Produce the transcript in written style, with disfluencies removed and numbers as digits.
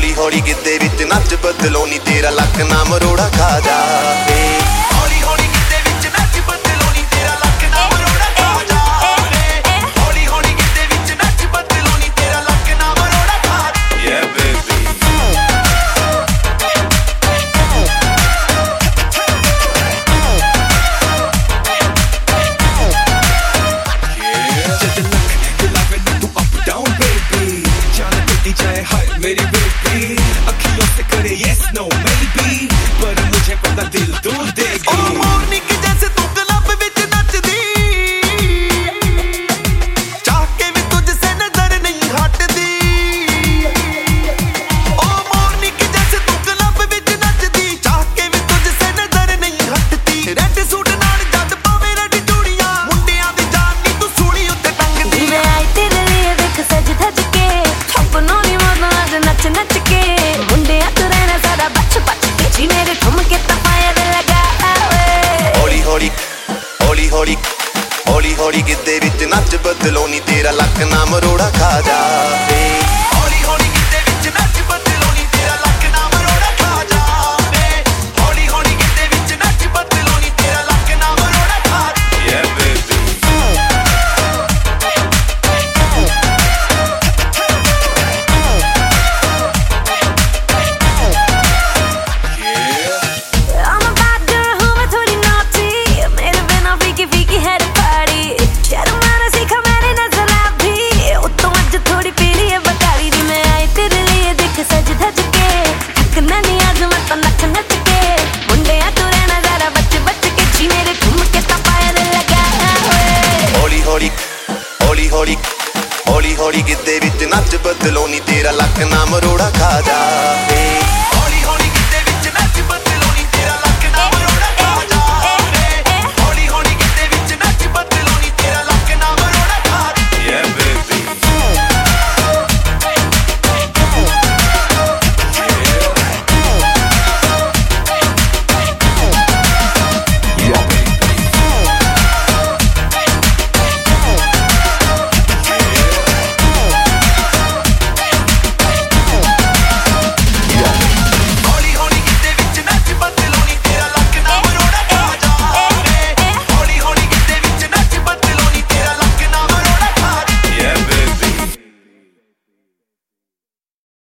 हौली हौली गिद्दे विच नच बदलो नी तेरा लक ना मरोड़ा खा जावे। हौली हौली गिद्दे विच नच बदलो नी तेरा लक ना मरोड़ा खा जावे। हौली हौली गिद्दे विच नच बदलो नी तेरा लक ना मरोड़ा खा जावे। Yeah baby मेरी बेटी अखियों से करे yes no maybe पर मुझे पता दिल तू देगी। ओ मॉर्निंग जैसे तू क्लब विच नचदी चाह के भी तुझसे नजर नहीं हटदी। ओ मॉर्निंग जैसे तू क्लब विच नचदी चाह के भी तुझसे नजर नहीं हटदी। रेड सूट नाल जद पावे रेड चूड़ियां मुंडियां दी जान नी तू सूली उत्ते टंगदी। मैं आई तेरे लिए देख सज धज के अपनों नी नच नच के मुंडिया तू रहना सारा बच बच के जी मेरे ठुमके तफायर लगा। हौली हौली हौली हौली हौली हौली गिद्दे विच नच बदलो नी तेरा लक ना मरोड़ा खा जावे। हौली हौली गिद्दे विच नच बदलो नी तेरा लक ना मरोड़ा खा जावे। हौली हौली गिद्दे विच नच बदलो नी तेरा लक ना मरोड़ा खा जावे। Yeah baby हौली हौली हौली गिद्दे विच नच बदलो नी तेरा लक ना मरोड़ा खा जा।